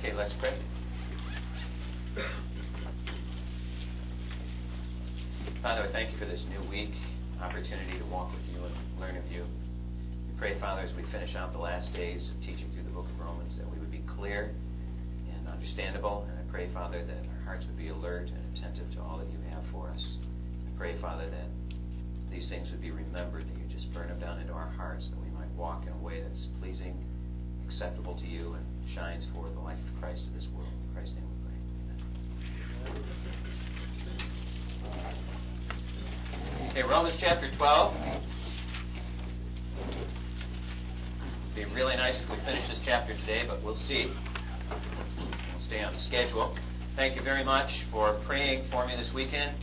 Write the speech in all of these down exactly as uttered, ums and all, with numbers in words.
Okay, let's pray. Father, I thank you for this new week, opportunity to walk with you and learn of you. We pray, Father, as we finish out the last days of teaching through the book of Romans, that we would be clear and understandable. And I pray, Father, that our hearts would be alert and attentive to all that you have for us. I pray, Father, that these things would be remembered, that you just burn them down into our hearts, that we might walk in a way that's pleasing, acceptable to you, and shines forth the life of Christ to this world. In Christ's name we pray. Amen. Okay, Romans chapter twelve. It'd be really nice if we finish this chapter today, but we'll see. We'll stay on the schedule. Thank you very much for praying for me this weekend.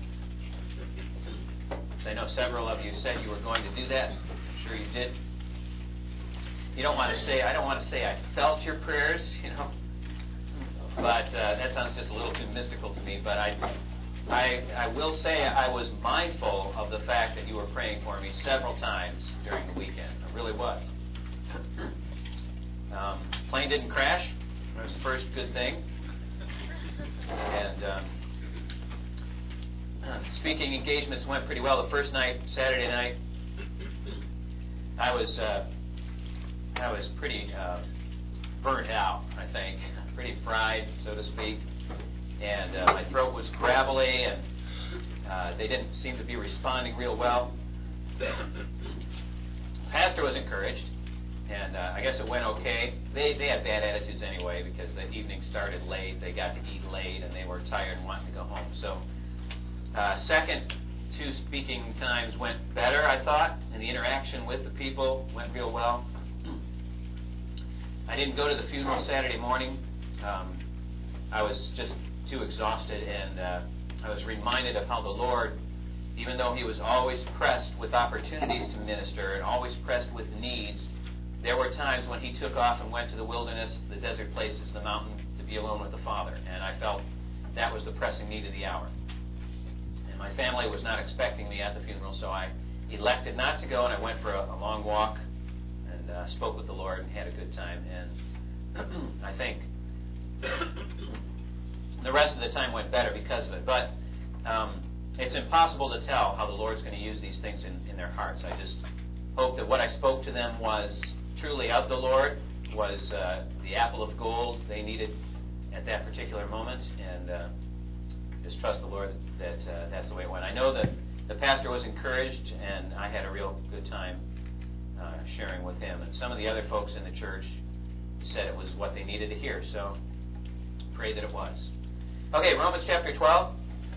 I know several of you said you were going to do that. I'm sure you did. You don't want to say, I don't want to say I felt your prayers, you know, but uh, that sounds just a little too mystical to me. But I, I, I will say I was mindful of the fact that you were praying for me several times during the weekend. I really was. Um, plane didn't crash. That was the first good thing. And um, uh, speaking engagements went pretty well. The first night, Saturday night, I was uh, I was pretty uh, burnt out, I think, pretty fried, so to speak. And uh, my throat was gravelly, and uh, they didn't seem to be responding real well. The pastor was encouraged, and uh, I guess it went okay. They they had bad attitudes anyway because the evening started late. They got to eat late, and they were tired and wanting to go home. So uh, second two speaking times went better, I thought, and the interaction with the people went real well. I didn't go to the funeral Saturday morning. Um, I was just too exhausted, and uh, I was reminded of how the Lord, even though He was always pressed with opportunities to minister and always pressed with needs, there were times when He took off and went to the wilderness, the desert places, the mountain, to be alone with the Father. And I felt that was the pressing need of the hour. And my family was not expecting me at the funeral, so I elected not to go, and I went for a, a long walk and uh, spoke with the Lord and had a good time. And I think the rest of the time went better because of it. But um, it's impossible to tell how the Lord's going to use these things in, in their hearts. I just hope that what I spoke to them was truly of the Lord, was uh, the apple of gold they needed at that particular moment, and uh, just trust the Lord that uh, that's the way it went. I know that the pastor was encouraged, and I had a real good time uh, sharing with him. And some of the other folks in the church said it was what they needed to hear, so pray that it was. Okay, Romans chapter twelve.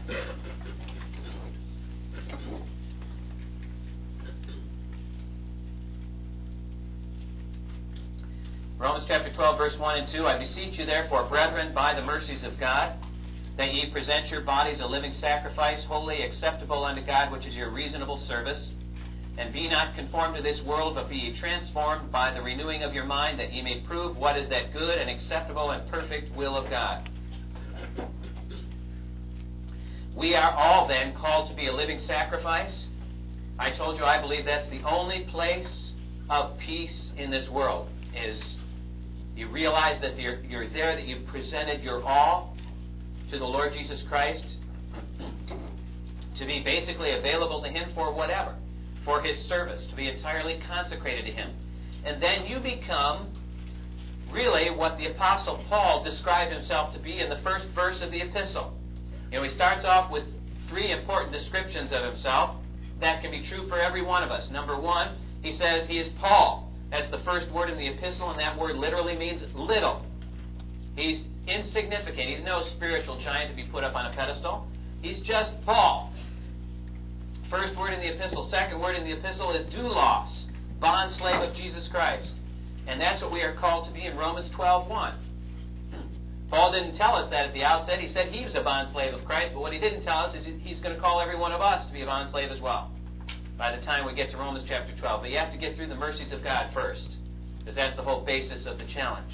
Romans chapter twelve, verse one and two. I beseech you, therefore, brethren, by the mercies of God, that ye present your bodies a living sacrifice, holy, acceptable unto God, which is your reasonable service. And be not conformed to this world, but be ye transformed by the renewing of your mind, that ye may prove what is that good and acceptable and perfect will of God. We are all then called to be a living sacrifice. I told you I believe that's the only place of peace in this world, is you realize that you're, you're there, that you've presented your all to the Lord Jesus Christ, to be basically available to Him for whatever, for His service, to be entirely consecrated to Him. And then you become really what the Apostle Paul described himself to be in the first verse of the epistle. You know, he starts off with three important descriptions of himself. That can be true for every one of us. Number one, he says he is Paul. That's the first word in the epistle, and that word literally means little. He's insignificant. He's no spiritual giant to be put up on a pedestal. He's just Paul. First word in the epistle. Second word in the epistle is doulos, bondslave of Jesus Christ. And that's what we are called to be in Romans twelve one. Paul didn't tell us that at the outset. He said he was a bondslave of Christ, but what he didn't tell us is he's going to call every one of us to be a bondslave as well by the time we get to Romans chapter twelve. But you have to get through the mercies of God first, because that's the whole basis of the challenge.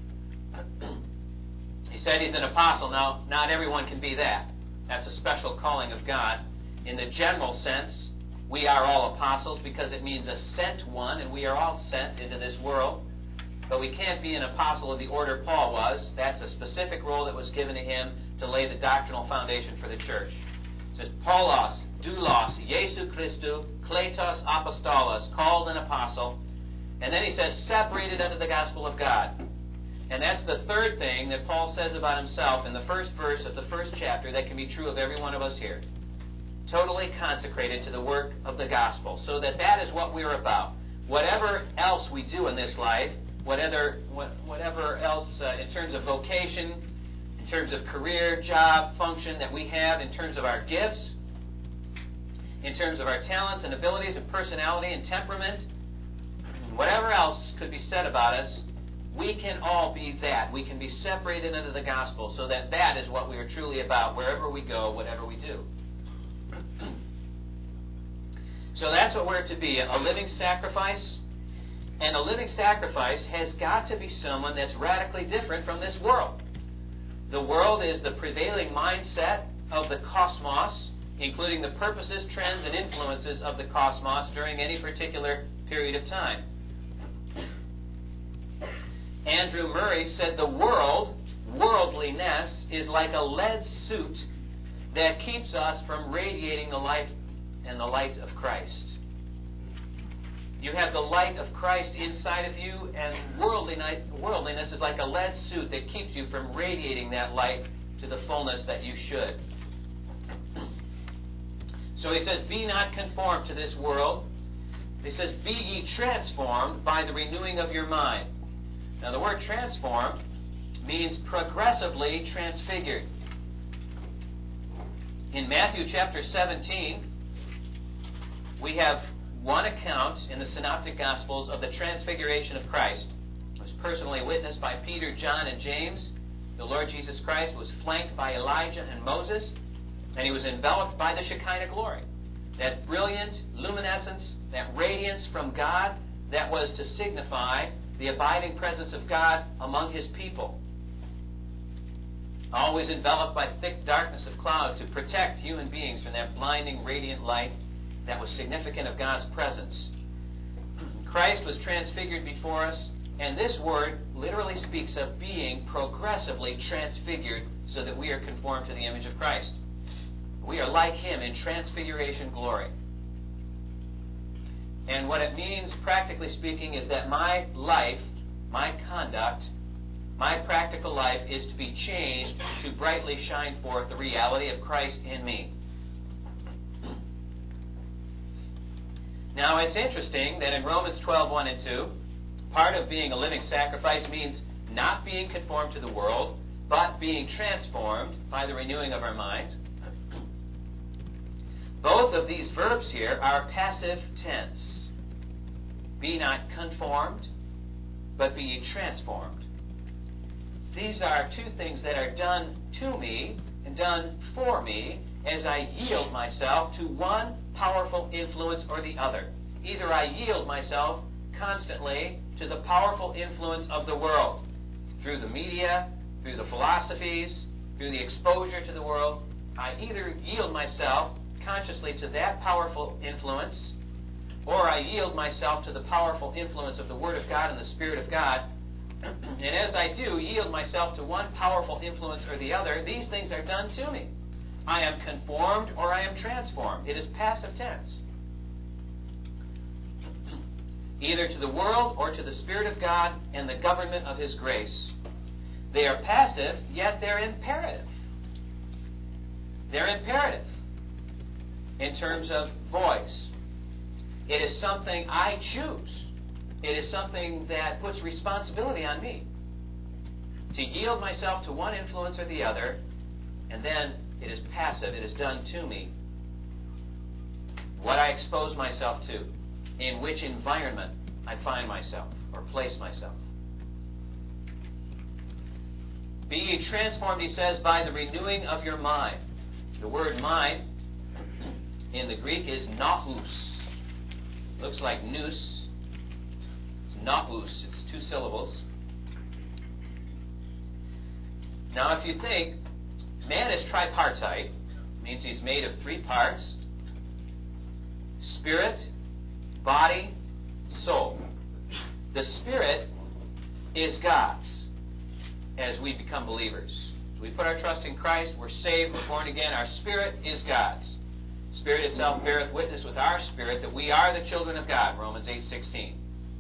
He said he's an apostle. Now, not everyone can be that. That's a special calling of God. In the general sense, we are all apostles because it means a sent one, and we are all sent into this world but we can't be an apostle of the order Paul was. That's a specific role that was given to him to lay the doctrinal foundation for the church. It says, Paulos, doulos, Jesu Christou, kletos apostolos, called an apostle. And then he says, separated unto the gospel of God. And that's the third thing that Paul says about himself in the first verse of the first chapter that can be true of every one of us here. Totally consecrated to the work of the gospel. So that that is what we're about. Whatever else we do in this life, whatever, whatever else uh, in terms of vocation, in terms of career, job, function that we have, in terms of our gifts, in terms of our talents and abilities and personality and temperament, whatever else could be said about us, we can all be that. We can be separated into the gospel so that that is what we are truly about wherever we go, whatever we do. So that's what we're to be, a living sacrifice. And a living sacrifice has got to be someone that's radically different from this world. The world is the prevailing mindset of the cosmos, including the purposes, trends, and influences of the cosmos during any particular period of time. Andrew Murray said the world, worldliness, is like a lead suit that keeps us from radiating the light and the light of Christ. You have the light of Christ inside of you, and worldliness, worldliness is like a lead suit that keeps you from radiating that light to the fullness that you should. So he says, be not conformed to this world. He says, be ye transformed by the renewing of your mind. Now the word transformed means progressively transfigured. In Matthew chapter seventeen, we have one account in the Synoptic Gospels of the transfiguration of Christ. It was personally witnessed by Peter, John, and James. The Lord Jesus Christ was flanked by Elijah and Moses, and he was enveloped by the Shekinah glory. That brilliant luminescence, that radiance from God, that was to signify the abiding presence of God among his people. Always enveloped by thick darkness of cloud to protect human beings from that blinding, radiant light that was significant of God's presence. Christ was transfigured before us, and this word literally speaks of being progressively transfigured so that we are conformed to the image of Christ. We are like him in transfiguration glory. And what it means, practically speaking, is that my life, my conduct, my practical life is to be changed to brightly shine forth the reality of Christ in me. Now, it's interesting that in Romans twelve, one and two, part of being a living sacrifice means not being conformed to the world, but being transformed by the renewing of our minds. Both of these verbs here are passive tense. Be not conformed, but be ye transformed. These are two things that are done to me and done for me as I yield myself to one powerful influence or the other. Either I yield myself constantly to the powerful influence of the world through the media, through the philosophies, through the exposure to the world. I either yield myself consciously to that powerful influence, or I yield myself to the powerful influence of the Word of God and the Spirit of God. And as I do yield myself to one powerful influence or the other, these things are done to me. I am conformed or I am transformed. It is passive tense. Either to the world or to the Spirit of God and the government of His grace. They are passive, yet they're imperative. They're imperative in terms of voice. It is something I choose. It is something that puts responsibility on me to yield myself to one influence or the other, and then it is passive. It is done to me. What I expose myself to, in which environment I find myself or place myself. Be ye transformed, he says, by the renewing of your mind. The word mind in the Greek is nous. Looks like nous. It's nous. It's two syllables. Now, if you think, man is tripartite, means he's made of three parts: spirit, body, soul. The spirit is God's as we become believers. We put our trust in Christ, we're saved, we're born again, our spirit is God's. Spirit itself beareth witness with our spirit that we are the children of God, Romans eight sixteen.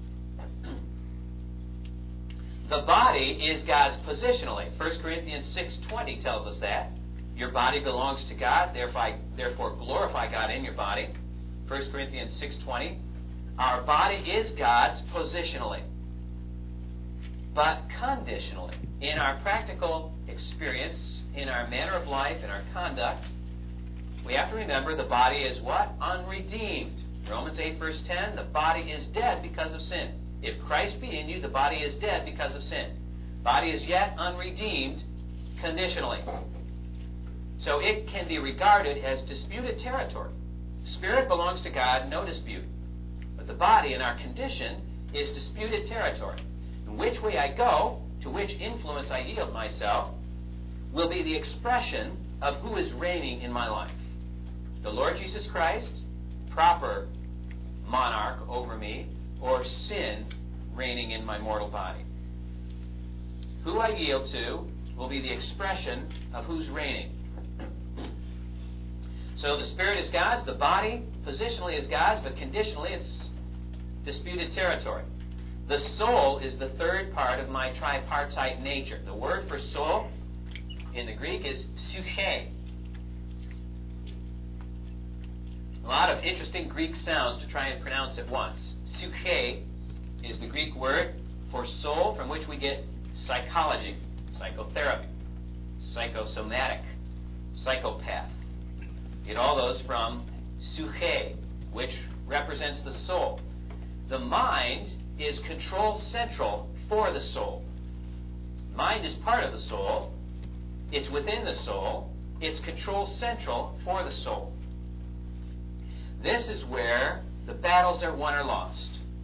The body is God's positionally. First Corinthians six twenty tells us that. Your body belongs to God, therefore, therefore glorify God in your body. First Corinthians six twenty. Our body is God's positionally, but conditionally. In our practical experience, in our manner of life, in our conduct, we have to remember the body is what? Unredeemed. Romans eight verse ten, the body is dead because of sin. If Christ be in you, the body is dead because of sin. Body is yet unredeemed conditionally. So it can be regarded as disputed territory. Spirit belongs to God, no dispute. But the body in our condition is disputed territory. In which way I go, to which influence I yield myself, will be the expression of who is reigning in my life. The Lord Jesus Christ, proper monarch over me, or sin reigning in my mortal body. Who I yield to will be the expression of who's reigning. So the spirit is God's, the body positionally is God's, but conditionally it's disputed territory. The soul is the third part of my tripartite nature. The word for soul in the Greek is psyche. A lot of interesting Greek sounds to try and pronounce at once. Psyche is the Greek word for soul, from which we get psychology, psychotherapy, psychosomatic, psychopath. We get all those from psyche, which represents the soul. The mind is control central for the soul. Mind is part of the soul. It's within the soul. It's control central for the soul. This is where the battles are won or lost.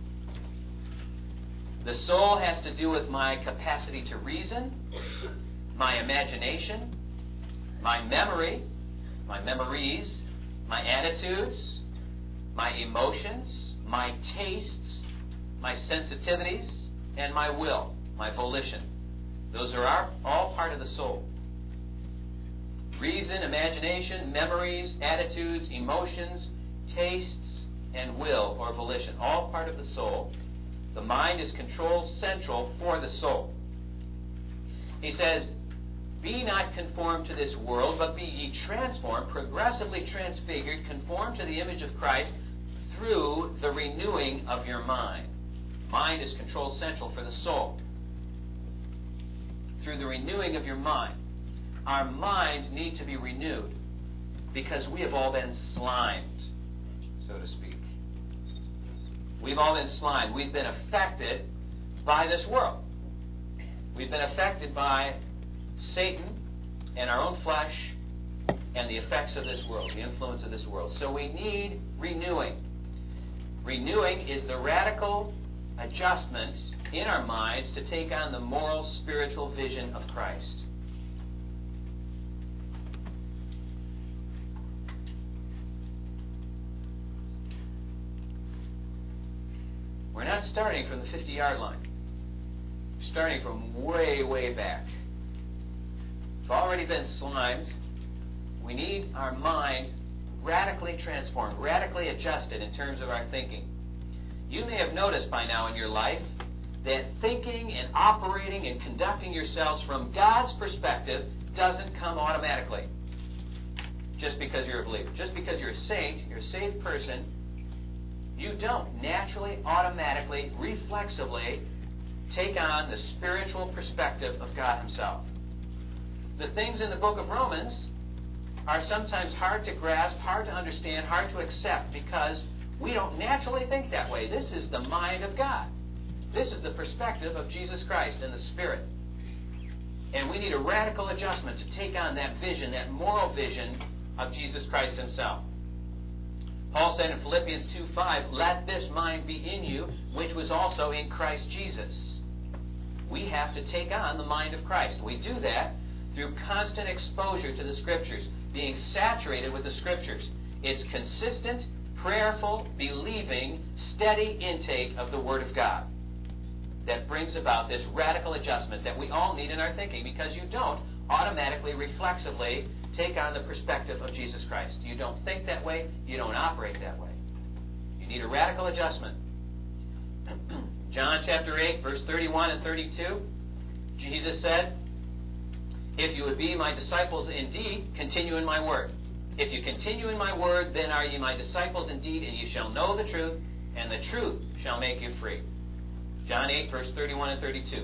The soul has to do with my capacity to reason, my imagination, my memory, my memories, my attitudes, my emotions, my tastes, my sensitivities, and my will, my volition. Those are our, all part of the soul. Reason, imagination, memories, attitudes, emotions, tastes, and will or volition, all part of the soul. The mind is control central for the soul. He says, be not conformed to this world, but be ye transformed, progressively transfigured, conformed to the image of Christ through the renewing of your mind. Mind is control central for the soul. Through the renewing of your mind. Our minds need to be renewed because we have all been slimed, so to speak. We've all been slimed. We've been affected by this world. We've been affected by Satan and our own flesh and the effects of this world, the influence of this world. So we need renewing. Renewing is the radical adjustment in our minds to take on the moral, spiritual vision of Christ. We're not starting from the fifty-yard line. We're starting from way, way back. We've already been slimed. We need our mind radically transformed, radically adjusted in terms of our thinking. You may have noticed by now in your life that thinking and operating and conducting yourselves from God's perspective doesn't come automatically just because you're a believer. Just because you're a saint, you're a saved person, you don't naturally, automatically, reflexively take on the spiritual perspective of God Himself. The things in the book of Romans are sometimes hard to grasp, hard to understand, hard to accept because we don't naturally think that way. This is the mind of God. This is the perspective of Jesus Christ and the Spirit. And we need a radical adjustment to take on that vision, that moral vision of Jesus Christ Himself. Paul said in Philippians two five, let this mind be in you, which was also in Christ Jesus. We have to take on the mind of Christ. We do that through constant exposure to the Scriptures, being saturated with the Scriptures. It's consistent, prayerful, believing, steady intake of the Word of God. that brings about this radical adjustment that we all need in our thinking, because you don't automatically, reflexively take on the perspective of Jesus Christ. You don't think that way. You don't operate that way. You need a radical adjustment. John chapter eight, verse thirty-one and thirty-two, Jesus said, "If you would be my disciples indeed, continue in my word. If you continue in my word, then are ye my disciples indeed, and ye shall know the truth, and the truth shall make you free." John eight, verse thirty-one and thirty-two.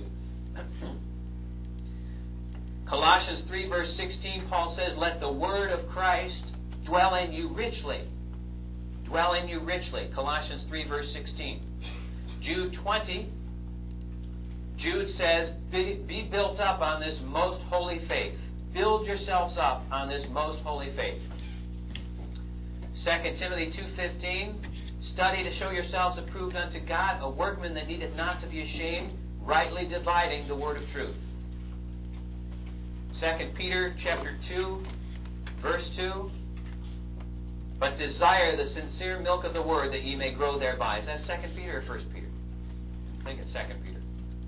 Colossians three, verse sixteen, Paul says, "Let the word of Christ dwell in you richly." Dwell in you richly. Colossians three, verse sixteen. Jude twenty, Jude says, be, be built up on this most holy faith. Build yourselves up on this most holy faith. Second Timothy two fifteen, "Study to show yourselves approved unto God, a workman that needeth not to be ashamed, rightly dividing the word of truth." Second Peter chapter two, verse two, "But desire the sincere milk of the word, that ye may grow thereby." Is that Second Peter or First Peter? I think it's Second Peter.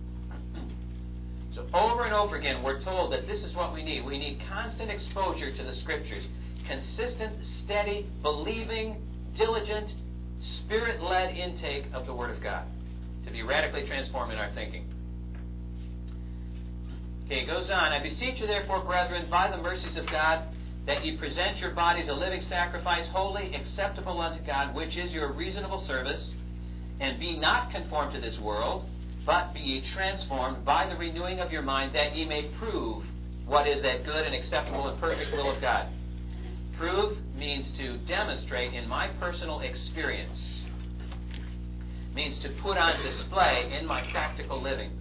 So over and over again, we're told that this is what we need. We need constant exposure to the Scriptures. Consistent, steady, believing, diligent, Spirit-led intake of the Word of God to be radically transformed in our thinking. Okay, it goes on. "I beseech you therefore, brethren, by the mercies of God, that ye present your bodies a living sacrifice, holy, acceptable unto God, which is your reasonable service. And be not conformed to this world, but be ye transformed by the renewing of your mind, that ye may prove what is that good and acceptable and perfect will of God." Prove means to demonstrate in my personal experience. Means to put on display in my practical living.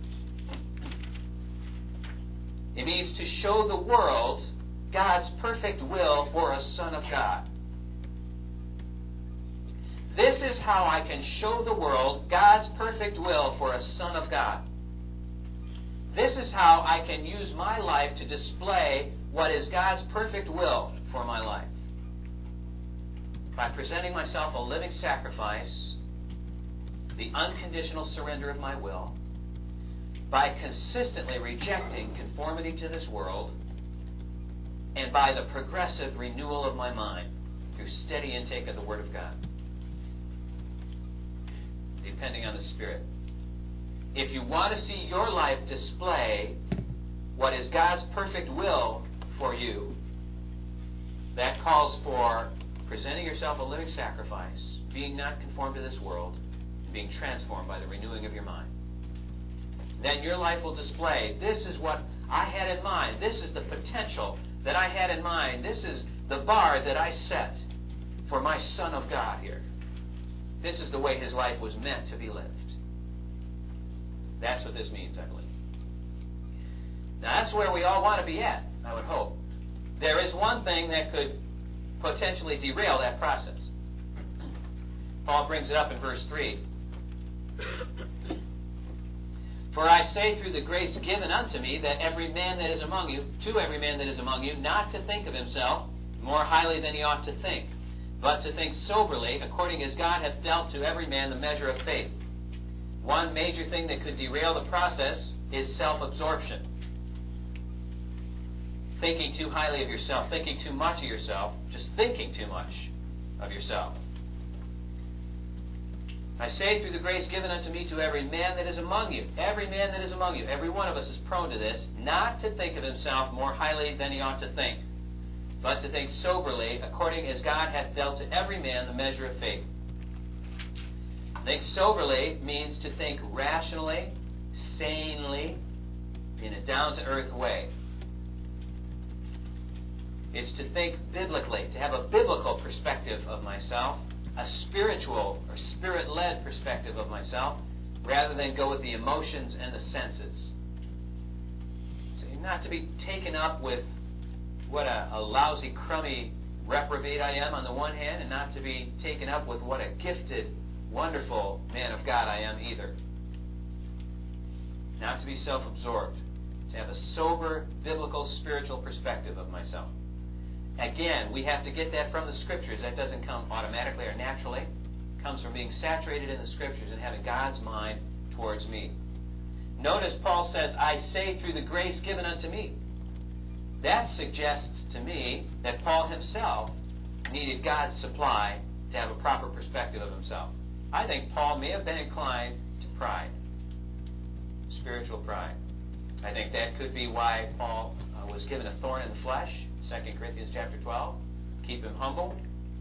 It means to show the world God's perfect will for a son of God. This is how I can show the world God's perfect will for a son of God. This is how I can use my life to display what is God's perfect will for my life. By presenting myself a living sacrifice, the unconditional surrender of my will, by consistently rejecting conformity to this world, and by the progressive renewal of my mind through steady intake of the Word of God, depending on the Spirit. If you want to see your life display what is God's perfect will for you, that calls for presenting yourself a living sacrifice, being not conformed to this world, and being transformed by the renewing of your mind. Then your life will display, this is what I had in mind. This is the potential that I had in mind. This is the bar that I set for my Son of God here. This is the way his life was meant to be lived. That's what this means, I believe. Now, that's where we all want to be at, I would hope. There is one thing that could potentially derail that process. Paul brings it up in verse three. "For I say through the grace given unto me, that every man that is among you, to every man that is among you, not to think of himself more highly than he ought to think, but to think soberly, according as God hath dealt to every man the measure of faith." One major thing that could derail the process is self-absorption. Thinking too highly of yourself, thinking too much of yourself, just thinking too much of yourself. "I say through the grace given unto me, to every man that is among you," every man that is among you, every one of us is prone to this, "not to think of himself more highly than he ought to think, but to think soberly, according as God hath dealt to every man the measure of faith." Think soberly means to think rationally, sanely, in a down-to-earth way. It's to think biblically, to have a biblical perspective of myself, a spiritual or spirit-led perspective of myself, rather than go with the emotions and the senses. So not to be taken up with what a, a lousy, crummy reprobate I am on the one hand, and not to be taken up with what a gifted, wonderful man of God I am either. Not to be self-absorbed. To have a sober, biblical, spiritual perspective of myself. Again, we have to get that from the Scriptures. That doesn't come automatically or naturally. It comes from being saturated in the Scriptures and having God's mind towards me. Notice Paul says, I say through the grace given unto me. That suggests to me that Paul himself needed God's supply to have a proper perspective of himself. I think Paul may have been inclined to pride, spiritual pride. I think that could be why Paul uh, was given a thorn in the flesh, Second Corinthians chapter twelve. Keep him humble.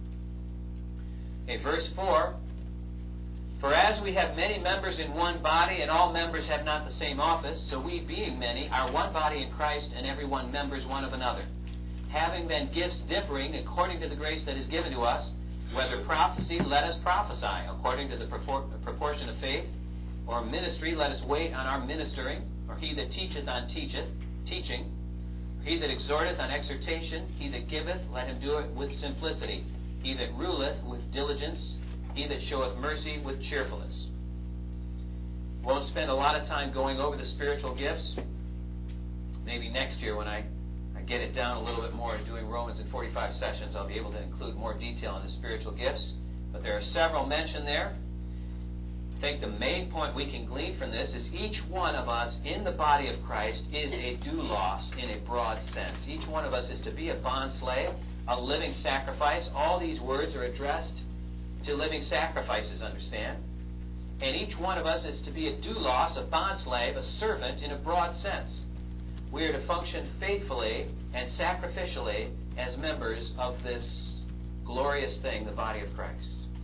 Okay, verse four. For as we have many members in one body, and all members have not the same office, so we, being many, are one body in Christ, and every one members one of another. Having then gifts differing according to the grace that is given to us, whether prophecy, let us prophesy according to the propor- proportion of faith, or ministry, let us wait on our ministering, or he that teacheth on teacheth, teaching, he that exhorteth on exhortation, he that giveth, let him do it with simplicity, he that ruleth with diligence, he that showeth mercy with cheerfulness. Won't spend a lot of time going over the spiritual gifts. Maybe next year when I, I get it down a little bit more, doing Romans in forty-five sessions, I'll be able to include more detail on the spiritual gifts. But there are several mentioned there. I think the main point we can glean from this is each one of us in the body of Christ is a doulos in a broad sense. Each one of us is to be a bond slave, a living sacrifice. All these words are addressed to living sacrifices, understand? And each one of us is to be a doulos, a bond slave, a servant in a broad sense. We are to function faithfully and sacrificially as members of this glorious thing, the body of Christ.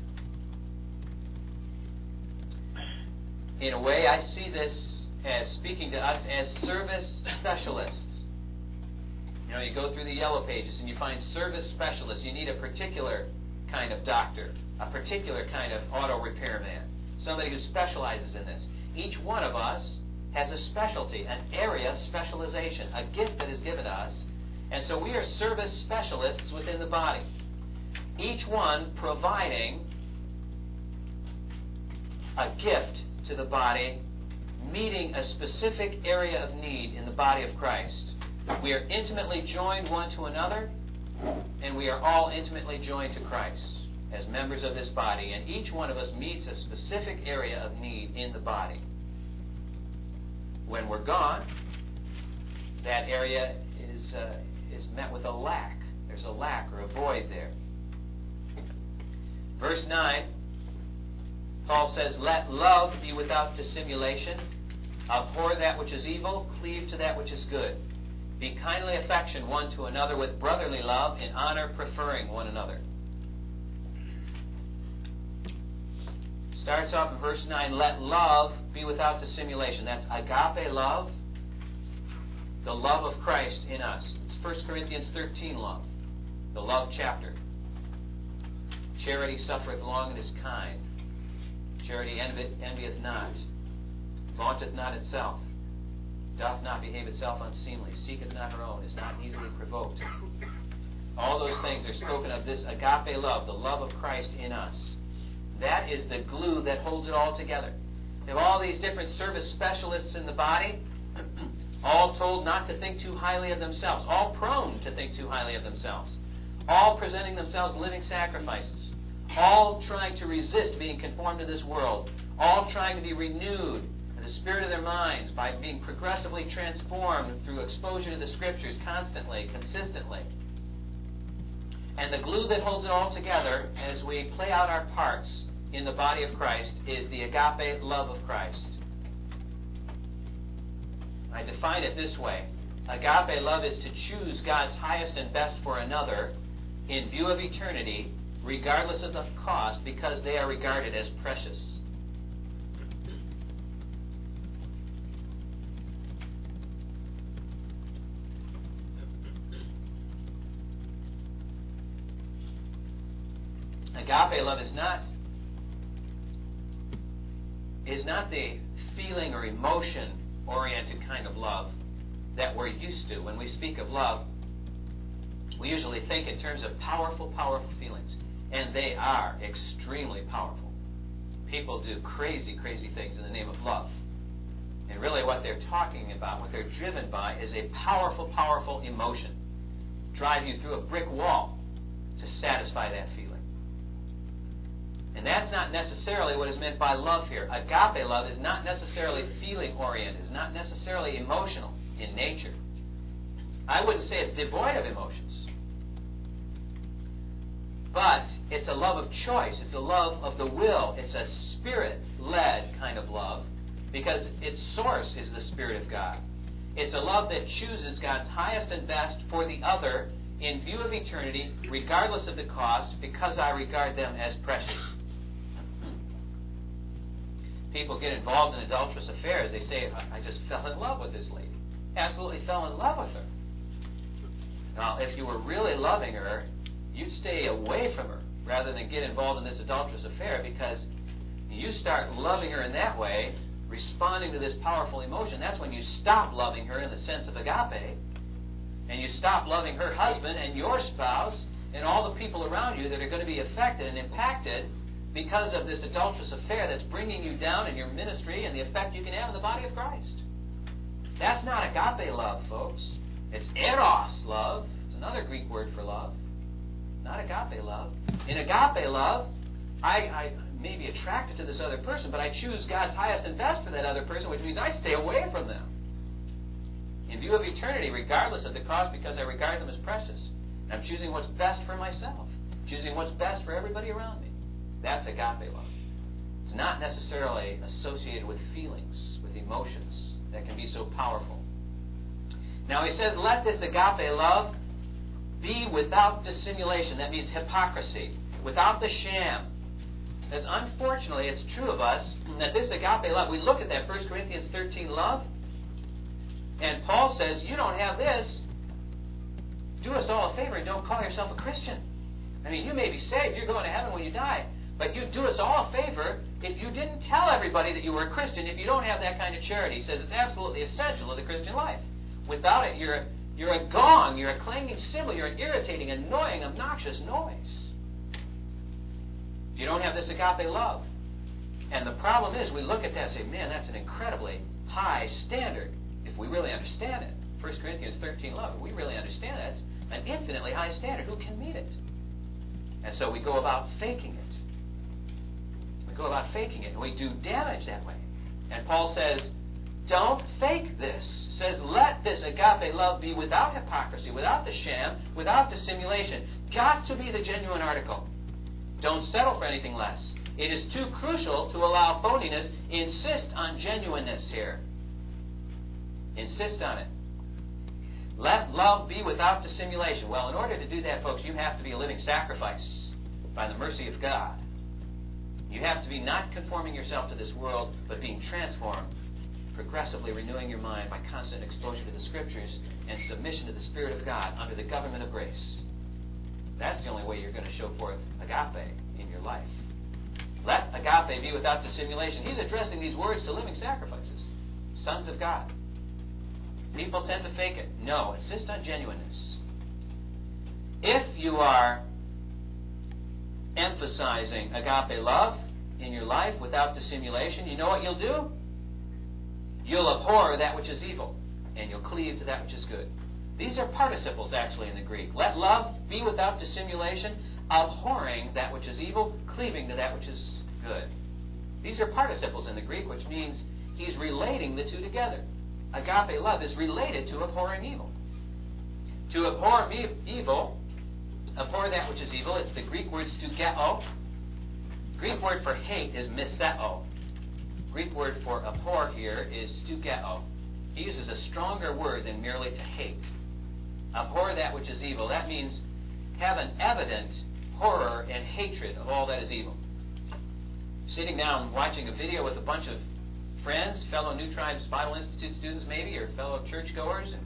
In a way, I see this as speaking to us as service specialists. You know, you go through the yellow pages and you find service specialists. You need a particular kind of doctor, a particular kind of auto repairman, somebody who specializes in this. Each one of us has a specialty, an area of specialization, a gift that is given to us, and so we are service specialists within the body, each one providing a gift to the body, meeting a specific area of need in the body of Christ. We are intimately joined one to another, and we are all intimately joined to Christ as members of this body, and each one of us meets a specific area of need in the body. When we're gone, that area is uh, is met with a lack. There's a lack or a void there. Verse nine, Paul says, let love be without dissimulation. Abhor that which is evil, cleave to that which is good. Be kindly affectioned one to another with brotherly love, in honor preferring one another. Starts off in verse nine, let love be without dissimulation. That's agape love, the love of Christ in us. It's First Corinthians thirteen love, the love chapter. Charity suffereth long and is kind. Charity envieth not, vaunteth not itself, doth not behave itself unseemly, seeketh not her own, is not easily provoked. All those things are spoken of this agape love, the love of Christ in us. That is the glue that holds it all together. We have all these different service specialists in the body, all told not to think too highly of themselves, all prone to think too highly of themselves, all presenting themselves living sacrifices, all trying to resist being conformed to this world, all trying to be renewed in the spirit of their minds by being progressively transformed through exposure to the Scriptures constantly, consistently. And the glue that holds it all together as we play out our parts in the body of Christ is the agape love of Christ. I define it this way. Agape love is to choose God's highest and best for another in view of eternity, regardless of the cost, because they are regarded as precious. Agape love is not is not the feeling or emotion oriented kind of love that we're used to. When we speak of love, we usually think in terms of powerful, powerful feelings. And they are extremely powerful. People do crazy, crazy things in the name of love. And really what they're talking about, what they're driven by, is a powerful, powerful emotion. Drive you through a brick wall to satisfy that feeling. And that's not necessarily what is meant by love here. Agape love is not necessarily feeling-oriented. It's not necessarily emotional in nature. I wouldn't say it's devoid of emotions. But it's a love of choice. It's a love of the will. It's a Spirit-led kind of love because its source is the Spirit of God. It's a love that chooses God's highest and best for the other in view of eternity, regardless of the cost, because I regard them as precious. People get involved in adulterous affairs. They say, I just fell in love with this lady. Absolutely fell in love with her. Now, if you were really loving her, you'd stay away from her rather than get involved in this adulterous affair, because you start loving her in that way, responding to this powerful emotion. That's when you stop loving her in the sense of agape, and you stop loving her husband and your spouse and all the people around you that are going to be affected and impacted because of this adulterous affair that's bringing you down in your ministry and the effect you can have in the body of Christ. That's not agape love, folks. It's eros love. It's another Greek word for love. Not agape love. In agape love, I, I may be attracted to this other person, but I choose God's highest and best for that other person, which means I stay away from them in view of eternity, regardless of the cost, because I regard them as precious. And I'm choosing what's best for myself, choosing what's best for everybody around me. That's agape love. It's not necessarily associated with feelings, with emotions that can be so powerful. Now he says, let this agape love be without dissimulation. That means hypocrisy, without the sham. Because unfortunately, it's true of us that this agape love, we look at that First Corinthians thirteen love, and Paul says, you don't have this, do us all a favor and don't call yourself a Christian. I mean, you may be saved, you're going to heaven when you die, but you do us all a favor if you didn't tell everybody that you were a Christian, if you don't have that kind of charity. He says it's absolutely essential to the Christian life. Without it, you're, you're a gong, you're a clanging cymbal, you're an irritating, annoying, obnoxious noise. You don't have this agape love. And the problem is, we look at that and say, man, that's an incredibly high standard, if we really understand it. First Corinthians thirteen love, if we really understand it, it's an infinitely high standard. Who can meet it? And so we go about faking it. We go about faking it, and we do damage that way. And Paul says, don't fake this. He says, let this agape love be without hypocrisy, without the sham, without dissimulation. Got to be the genuine article. Don't settle for anything less. It is too crucial to allow phoniness. Insist on genuineness here. Insist on it. Let love be without dissimulation. Well, in order to do that, folks, you have to be a living sacrifice by the mercy of God. You have to be not conforming yourself to this world, but being transformed, progressively renewing your mind by constant exposure to the Scriptures and submission to the Spirit of God under the government of grace. That's the only way you're going to show forth agape in your life. Let agape be without dissimulation. He's addressing these words to living sacrifices, sons of God. People tend to fake it. No, insist on genuineness. If you are emphasizing agape love in your life without dissimulation, you know what you'll do? You'll abhor that which is evil, and you'll cleave to that which is good. These are participles, actually, in the Greek. Let love be without dissimulation, abhorring that which is evil, cleaving to that which is good. These are participles in the Greek, which means he's relating the two together. Agape love is related to abhorring evil. To abhor me- evil, abhor that which is evil, it's the Greek word stugeo. Greek word for hate is miseo. Greek word for abhor here is stugeo. He uses a stronger word than merely to hate. Abhor that which is evil. That means have an evident horror and hatred of all that is evil. Sitting down watching a video with a bunch of friends, fellow New Tribes Bible Institute students maybe, or fellow churchgoers, and,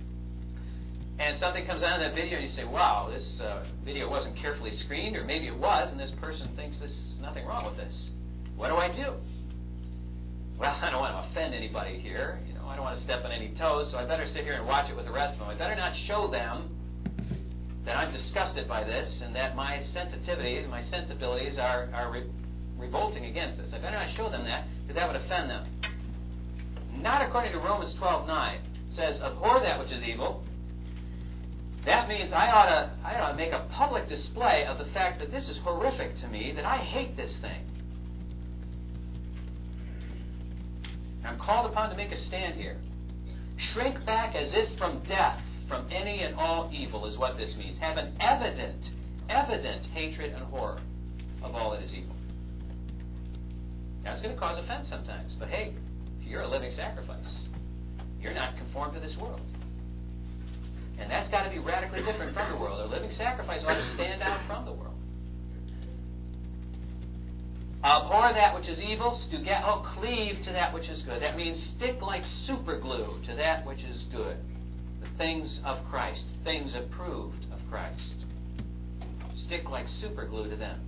and something comes out of that video and you say, wow, this uh, video wasn't carefully screened, or maybe it was, and this person thinks there's nothing wrong with this. What do I do? Well, I don't want to offend anybody here. You know, I don't want to step on any toes, so I better sit here and watch it with the rest of them. I better not show them that I'm disgusted by this and that my sensitivities, my sensibilities are, are re- revolting against this. I better not show them that, because that would offend them. Not according to Romans twelve nine. It says, abhor that which is evil, that means I ought to I ought to make a public display of the fact that this is horrific to me, that I hate this thing. I'm called upon to make a stand here. Shrink back as if from death, from any and all evil is what this means. Have an evident, evident hatred and horror of all that is evil. Now, it's going to cause offense sometimes, but hey, if you're a living sacrifice, you're not conformed to this world. And that's got to be radically different from the world. A living sacrifice ought to stand out from the world. Abhor that which is evil, stugeo, cleave to that which is good. That means stick like super glue to that which is good. The things of Christ, things approved of Christ. Stick like super glue to them.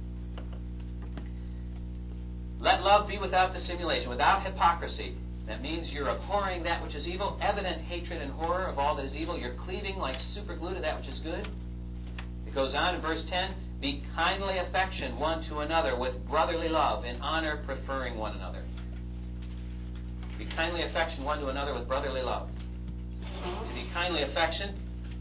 Let love be without dissimulation, without hypocrisy. That means you're abhorring that which is evil, evident hatred and horror of all that is evil. You're cleaving like super glue to that which is good. It goes on in verse ten, be kindly affection one to another with brotherly love, in honor preferring one another. Be kindly affection one to another with brotherly love. To be kindly affection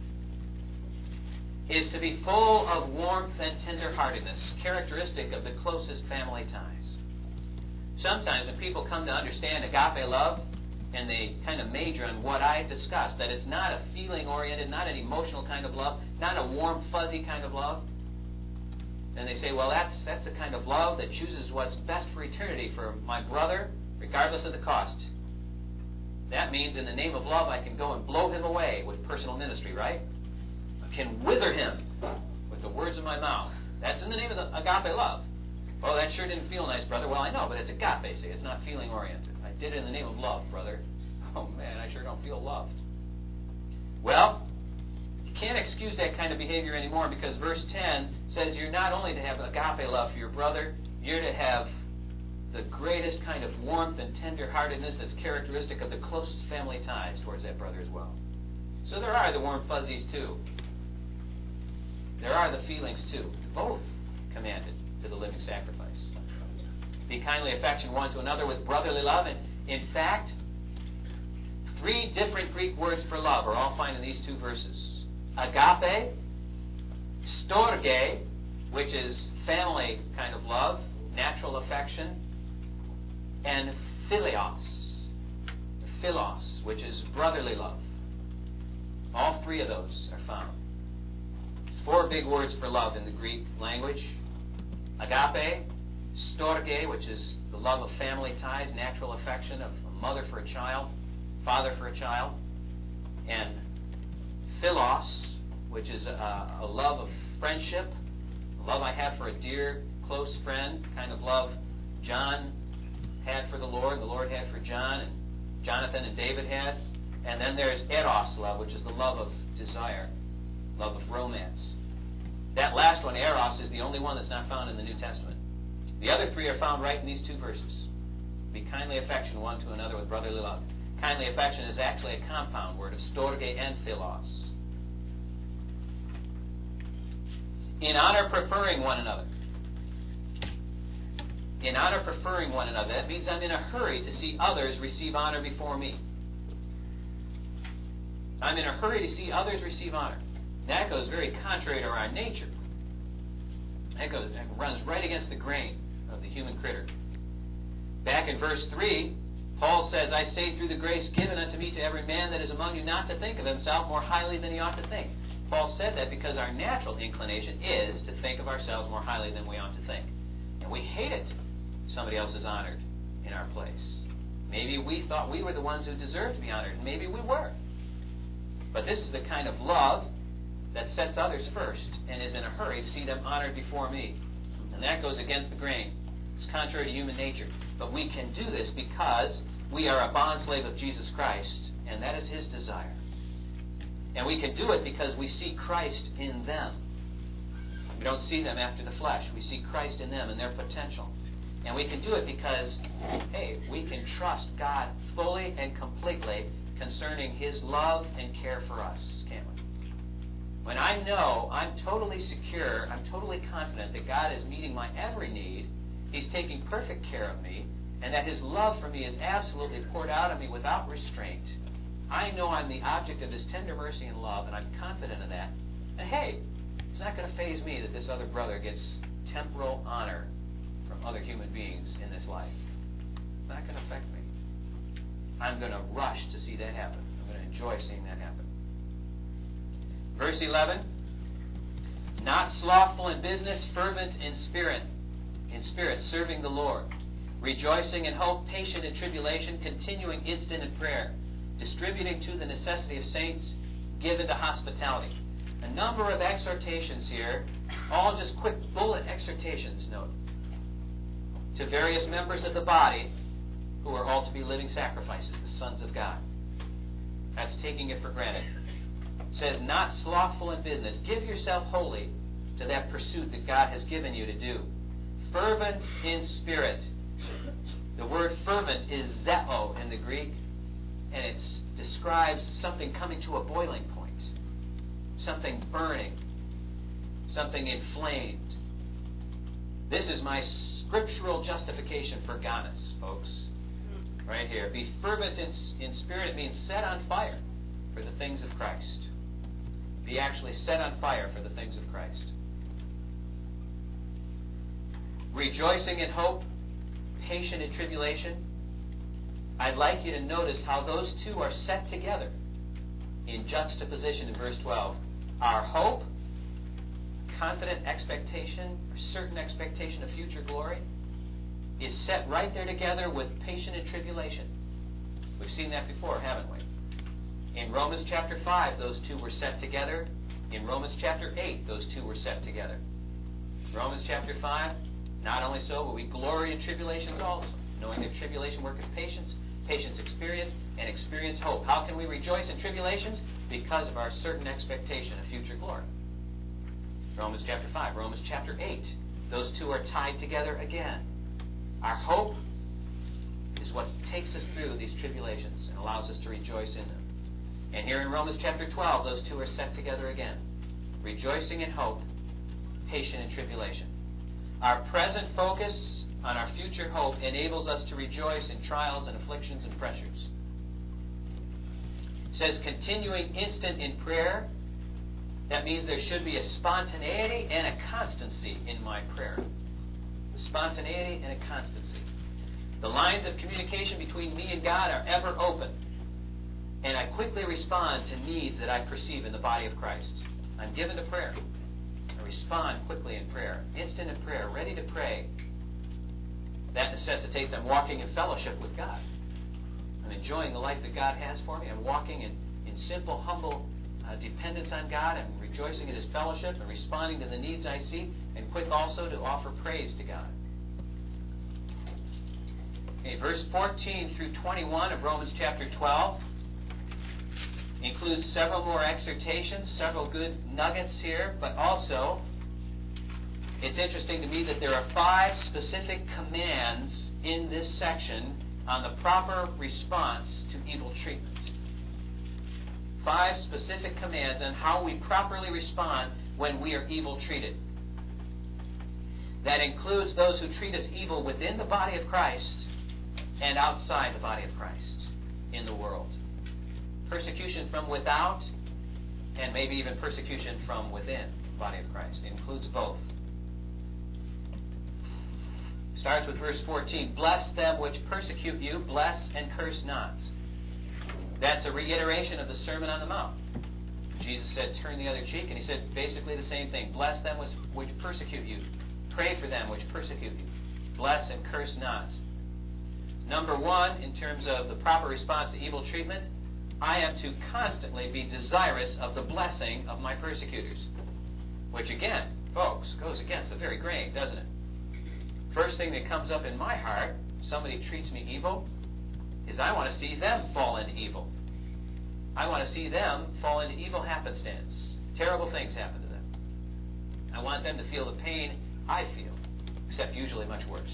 is to be full of warmth and tenderheartedness, characteristic of the closest family ties. Sometimes when people come to understand agape love, and they kind of major on what I discussed, that it's not a feeling-oriented, not an emotional kind of love, not a warm, fuzzy kind of love, then they say, well, that's that's the kind of love that chooses what's best for eternity for my brother, regardless of the cost. That means in the name of love, I can go and blow him away with personal ministry, right? I can wither him with the words of my mouth. That's in the name of the agape love. Oh, that sure didn't feel nice, brother. Well, I know, but it's agape. See, it's not feeling-oriented. I did it in the name of love, brother. Oh, man, I sure don't feel loved. Well, you can't excuse that kind of behavior anymore, because verse ten says you're not only to have agape love for your brother, you're to have the greatest kind of warmth and tender-heartedness that's characteristic of the closest family ties towards that brother as well. So there are the warm fuzzies, too. There are the feelings, too. Both commanded to the living sacrifice. Be kindly affection one to another with brotherly love. And in fact, three different Greek words for love are all found in these two verses. Agape, storge, which is family kind of love, natural affection, and philios, philos, which is brotherly love. All three of those are found. Four big words for love in the Greek language. Agape, storge, which is the love of family ties, natural affection of a mother for a child, father for a child, and philos, which is a, a love of friendship, a love I have for a dear, close friend, kind of love John had for the Lord, the Lord had for John, and Jonathan and David had. And then there's eros love, which is the love of desire, love of romance. That last one, eros, is the only one that's not found in the New Testament. The other three are found right in these two verses. Be kindly affection one to another with brotherly love. Kindly affection is actually a compound word of storge and philos. In honor preferring one another. In honor preferring one another. That means I'm in a hurry to see others receive honor before me. I'm in a hurry to see others receive honor. That goes very contrary to our nature. That goes that runs right against the grain of the human critter. Back in verse three, Paul says, I say through the grace given unto me to every man that is among you not to think of himself more highly than he ought to think. Paul said that because our natural inclination is to think of ourselves more highly than we ought to think. And we hate it if somebody else is honored in our place. Maybe we thought we were the ones who deserved to be honored, and maybe we were. But this is the kind of love that sets others first and is in a hurry to see them honored before me. And that goes against the grain. It's contrary to human nature. But we can do this because we are a bondslave of Jesus Christ, and that is His desire. And we can do it because we see Christ in them. We don't see them after the flesh. We see Christ in them and their potential. And we can do it because, hey, we can trust God fully and completely concerning His love and care for us, can't we? When I know I'm totally secure, I'm totally confident that God is meeting my every need, He's taking perfect care of me, and that His love for me is absolutely poured out on me without restraint, I know I'm the object of His tender mercy and love, and I'm confident of that. And hey, it's not going to faze me that this other brother gets temporal honor from other human beings in this life. It's not going to affect me. I'm going to rush to see that happen. I'm going to enjoy seeing that happen. Verse eleven, not slothful in business, fervent in spirit, in spirit, serving the Lord, rejoicing in hope, patient in tribulation, continuing instant in prayer, distributing to the necessity of saints, given to hospitality. A number of exhortations here, all just quick bullet exhortations, note, to various members of the body who are all to be living sacrifices, the sons of God. That's taking it for granted. It says, not slothful in business. Give yourself wholly to that pursuit that God has given you to do. Fervent in spirit. The word fervent is zeo in the Greek, and it describes something coming to a boiling point, something burning, something inflamed. This is my scriptural justification for Ganas, folks. Right here. Be fervent in, in spirit. It means set on fire for the things of Christ. Be actually set on fire for the things of Christ. Rejoicing in hope, patient in tribulation. I'd like you to notice how those two are set together in juxtaposition in verse twelve. Our hope, confident expectation, or certain expectation of future glory, is set right there together with patient in tribulation. We've seen that before, haven't we? In Romans chapter five, those two were set together. In Romans chapter eight, those two were set together. Romans chapter five, not only so, but we glory in tribulations also, knowing that tribulation worketh patience, patience experience, and experience hope. How can we rejoice in tribulations? Because of our certain expectation of future glory. Romans chapter five. Romans chapter eight, those two are tied together again. Our hope is what takes us through these tribulations and allows us to rejoice in them. And here in Romans chapter twelve, those two are set together again. Rejoicing in hope, patient in tribulation. Our present focus on our future hope enables us to rejoice in trials and afflictions and pressures. It says continuing instant in prayer. That means there should be a spontaneity and a constancy in my prayer. A spontaneity and a constancy. The lines of communication between me and God are ever open. And I quickly respond to needs that I perceive in the body of Christ. I'm given to prayer. I respond quickly in prayer. Instant in prayer, ready to pray. That necessitates I'm walking in fellowship with God. I'm enjoying the life that God has for me. I'm walking in, in simple, humble uh, dependence on God. I'm rejoicing in His fellowship and responding to the needs I see, and quick also to offer praise to God. Okay, verse fourteen through twenty-one of Romans chapter twelve includes several more exhortations, several good nuggets here, but also it's interesting to me that there are five specific commands in this section on the proper response to evil treatment. Five specific commands on how we properly respond when we are evil treated. That includes those who treat us evil within the body of Christ and outside the body of Christ in the world. Persecution from without, and maybe even persecution from within the body of Christ. It includes both. Starts with verse fourteen. Bless them which persecute you, bless and curse not. That's a reiteration of the Sermon on the Mount. Jesus said, turn the other cheek, and He said basically the same thing. Bless them which, which persecute you. Pray for them which persecute you. Bless and curse not. Number one, in terms of the proper response to evil treatment, I am to constantly be desirous of the blessing of my persecutors. Which again, folks, goes against the very grain, doesn't it? First thing that comes up in my heart, somebody treats me evil, is I want to see them fall into evil. I want to see them fall into evil happenstance. Terrible things happen to them. I want them to feel the pain I feel, except usually much worse.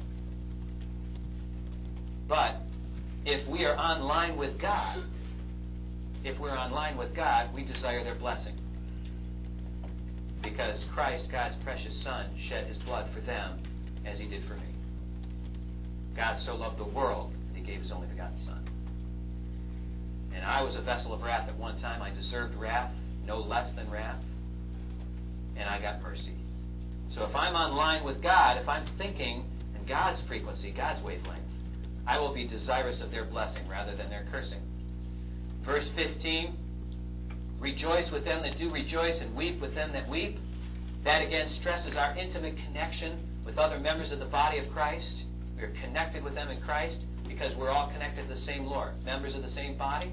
But if we are on line with God, if we're on line with God, we desire their blessing. Because Christ, God's precious Son, shed His blood for them as He did for me. God so loved the world that He gave His only begotten Son. And I was a vessel of wrath at one time. I deserved wrath, no less than wrath. And I got mercy. So if I'm online with God, if I'm thinking in God's frequency, God's wavelength, I will be desirous of their blessing rather than their cursing. Verse fifteen, rejoice with them that do rejoice and weep with them that weep. That again stresses our intimate connection with other members of the body of Christ. We are connected with them in Christ because we're all connected to the same Lord, members of the same body.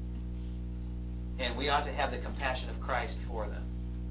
And we ought to have the compassion of Christ for them.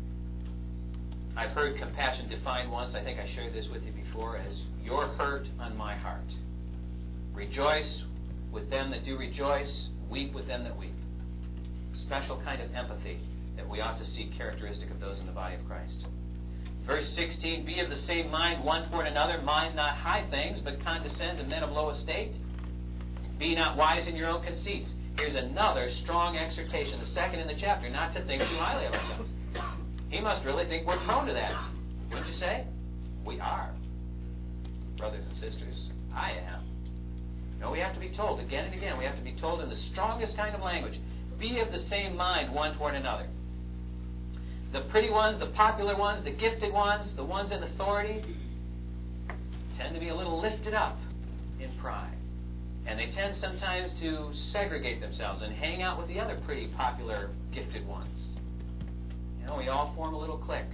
I've heard compassion defined once, I think I shared this with you before, as your hurt on my heart. Rejoice with them that do rejoice, weep with them that weep. Special kind of empathy that we ought to see characteristic of those in the body of Christ. Verse sixteen, be of the same mind one toward another, mind not high things, but condescend to men of low estate. Be not wise in your own conceits. Here's another strong exhortation, the second in the chapter, not to think too highly of ourselves. He must really think we're prone to that. Wouldn't you say? We are. Brothers and sisters, I am. No, we have to be told again and again. We have to be told in the strongest kind of language. Be of the same mind one toward another. The pretty ones, the popular ones, the gifted ones, the ones in authority tend to be a little lifted up in pride. And they tend sometimes to segregate themselves and hang out with the other pretty, popular, gifted ones. You know, we all form a little clique.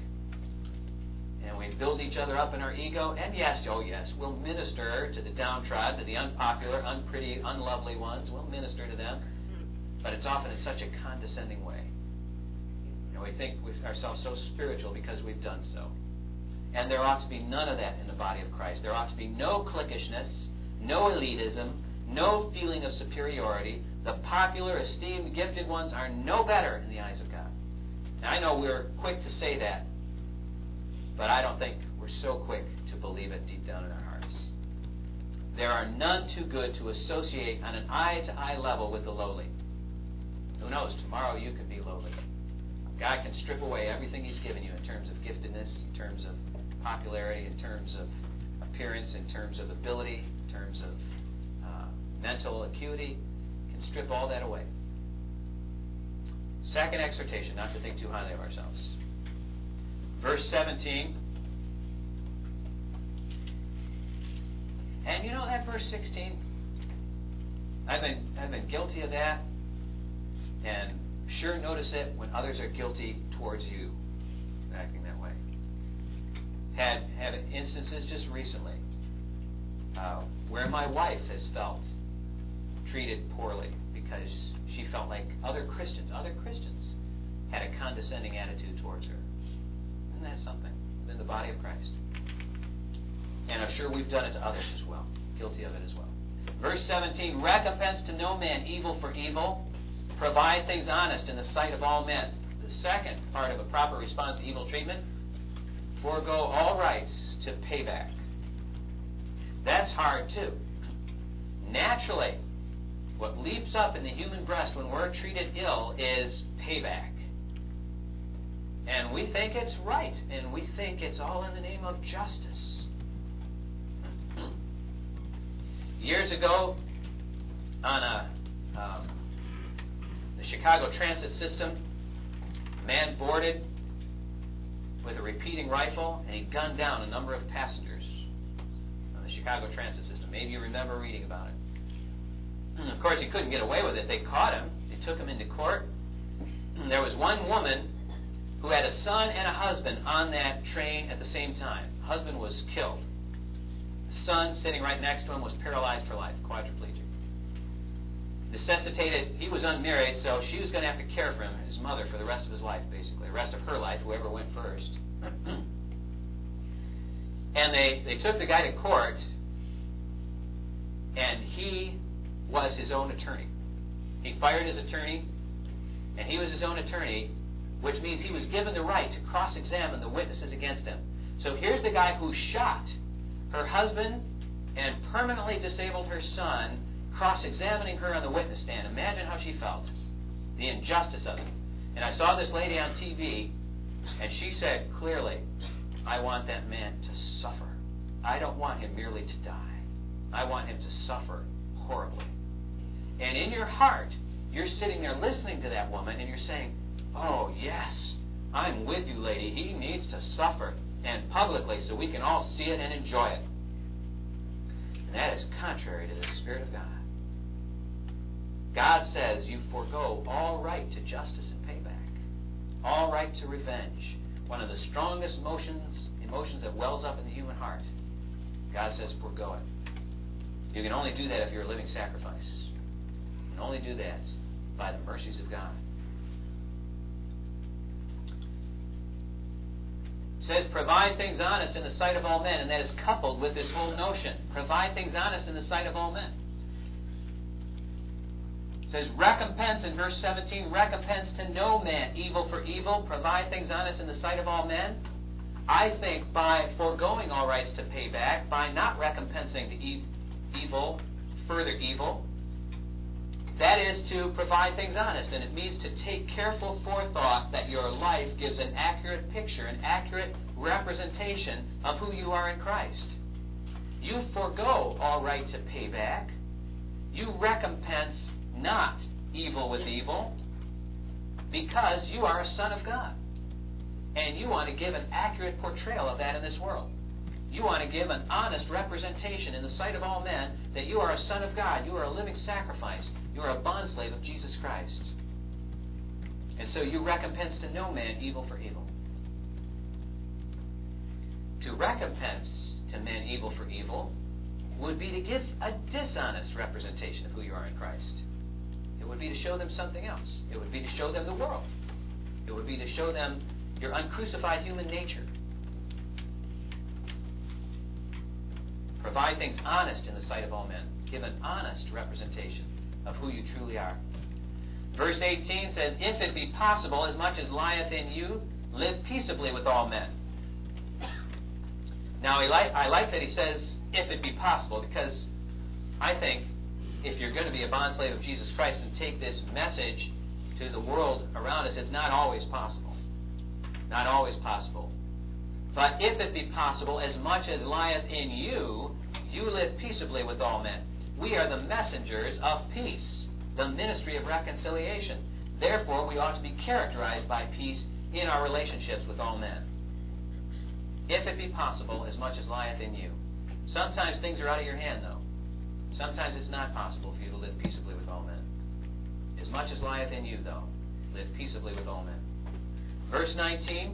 And we build each other up in our ego. And yes, oh yes, we'll minister to the downtrodden, to the unpopular, unpretty, unlovely ones. We'll minister to them. But it's often in such a condescending way. You know, we think we ourselves so spiritual because we've done so. And there ought to be none of that in the body of Christ. There ought to be no cliquishness, no elitism, no feeling of superiority. The popular, esteemed, gifted ones are no better in the eyes of God. Now, I know we're quick to say that, but I don't think we're so quick to believe it deep down in our hearts. There are none too good to associate on an eye-to-eye level with the lowly. Who knows? Tomorrow you could be lowly. God can strip away everything He's given you in terms of giftedness, in terms of popularity, in terms of appearance, in terms of ability, in terms of uh, mental acuity. He can strip all that away. Second exhortation, not to think too highly of ourselves. Verse seventeen. And you know that verse sixteen? I've been I've been guilty of that. And sure notice it when others are guilty towards you, acting that way. Had had instances just recently uh, where my wife has felt treated poorly because she felt like other Christians, other Christians had a condescending attitude towards her. Isn't that something? Within the body of Christ. And I'm sure we've done it to others as well. Guilty of it as well. Verse seventeen, recompense to no man evil for evil. Provide things honest in the sight of all men. The second part of a proper response to evil treatment, forego all rights to payback. That's hard too. Naturally, what leaps up in the human breast when we're treated ill is payback. And we think it's right, and we think it's all in the name of justice. Years ago, on a um, the Chicago transit system, a man boarded with a repeating rifle, and he gunned down a number of passengers on the Chicago transit system. Maybe you remember reading about it. And of course, he couldn't get away with it. They caught him. They took him into court. And there was one woman who had a son and a husband on that train at the same time. The husband was killed. The son, sitting right next to him, was paralyzed for life, quadriplegic. Necessitated, he was unmarried, so she was going to have to care for him, his mother, for the rest of his life, basically, the rest of her life, whoever went first. And they, they took the guy to court, and he was his own attorney. He fired his attorney, and he was his own attorney, which means he was given the right to cross-examine the witnesses against him. So here's the guy who shot her husband and permanently disabled her son, cross-examining her on the witness stand. Imagine how she felt. The injustice of it. And I saw this lady on T V, and she said clearly, I want that man to suffer. I don't want him merely to die. I want him to suffer horribly. And in your heart, you're sitting there listening to that woman and you're saying, oh, yes, I'm with you, lady. He needs to suffer, and publicly, so we can all see it and enjoy it. And that is contrary to the Spirit of God. God says you forego all right to justice and payback, all right to revenge. One of the strongest emotions, emotions that wells up in the human heart. God says forego it. You can only do that if you're a living sacrifice. You can only do that by the mercies of God. It says, provide things honest in the sight of all men, and that is coupled with this whole notion. Provide things honest in the sight of all men. It says, recompense in verse seventeen, recompense to no man evil for evil, provide things honest in the sight of all men. I think by foregoing all rights to pay back, by not recompensing the e- evil, further evil, that is to provide things honest, and it means to take careful forethought that your life gives an accurate picture, an accurate representation of who you are in Christ. You forego all right to pay back. You recompense not evil with evil, because you are a son of God. And you want to give an accurate portrayal of that in this world. You want to give an honest representation in the sight of all men that you are a son of God. You are a living sacrifice. You are a bondslave of Jesus Christ. And so you recompense to no man evil for evil. To recompense to men evil for evil would be to give a dishonest representation of who you are in Christ. It would be to show them something else. It would be to show them the world. It would be to show them your uncrucified human nature. Provide things honest in the sight of all men. Give an honest representation of who you truly are. Verse eighteen says, if it be possible, as much as lieth in you, live peaceably with all men. Now, I like, I like that he says, if it be possible, because I think if you're going to be a bondslave of Jesus Christ and take this message to the world around us, it's not always possible. Not always possible. But if it be possible, as much as lieth in you, you live peaceably with all men. We are the messengers of peace, the ministry of reconciliation. Therefore, we ought to be characterized by peace in our relationships with all men. If it be possible, as much as lieth in you. Sometimes things are out of your hand, though. Sometimes it's not possible for you to live peaceably with all men. As much as lieth in you, though, live peaceably with all men. Verse nineteen,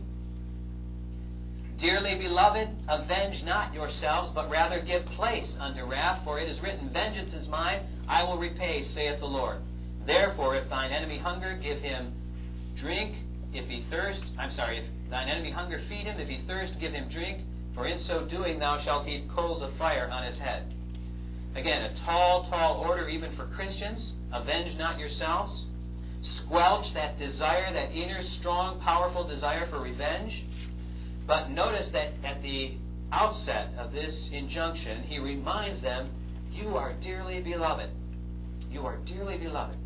dearly beloved, avenge not yourselves, but rather give place unto wrath, for it is written, vengeance is mine, I will repay, saith the Lord. Therefore, if thine enemy hunger, give him drink. If he thirst, I'm sorry, if thine enemy hunger, feed him. If he thirst, give him drink. For in so doing thou shalt heap coals of fire on his head. Again, a tall, tall order even for Christians. Avenge not yourselves. Squelch that desire, that inner, strong, powerful desire for revenge. But notice that at the outset of this injunction, he reminds them, you are dearly beloved. You are dearly beloved.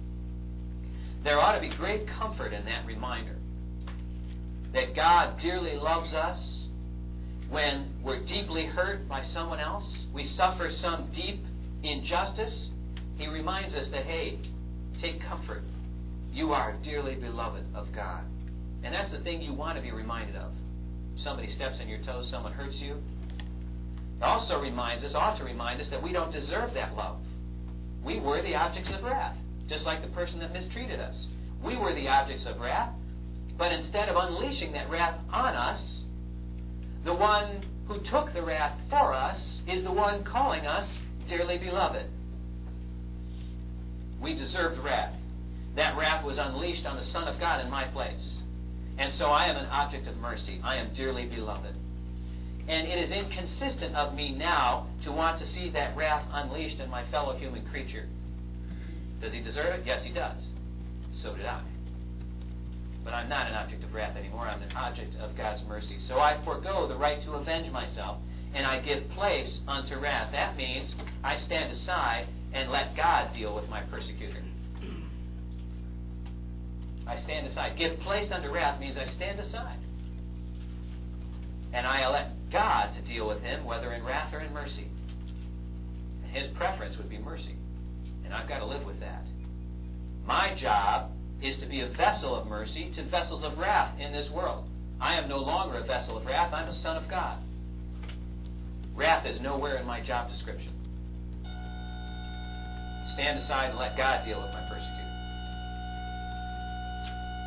There ought to be great comfort in that reminder that God dearly loves us when we're deeply hurt by someone else. We suffer some deep injustice. He reminds us that, hey, take comfort. You are dearly beloved of God. And that's the thing you want to be reminded of. Somebody steps on your toes, someone hurts you. It also reminds us, ought to remind us, that we don't deserve that love. We were the objects of wrath, just like the person that mistreated us. We were the objects of wrath, but instead of unleashing that wrath on us, the one who took the wrath for us is the one calling us dearly beloved. We deserved wrath. That wrath was unleashed on the Son of God in my place. And so I am an object of mercy. I am dearly beloved. And it is inconsistent of me now to want to see that wrath unleashed in my fellow human creature. Does he deserve it? Yes, he does. So did I. But I'm not an object of wrath anymore. I'm an object of God's mercy. So I forego the right to avenge myself, and I give place unto wrath. That means I stand aside and let God deal with my persecutor. I stand aside. Give place unto wrath means I stand aside. And I let God to deal with him, whether in wrath or in mercy. And his preference would be mercy. And I've got to live with that. My job is to be a vessel of mercy to vessels of wrath in this world. I am no longer a vessel of wrath. I'm a son of God. Wrath is nowhere in my job description. Stand aside and let God deal with my persecutor.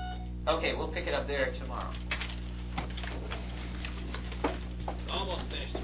Okay, we'll pick it up there tomorrow. Almost finished.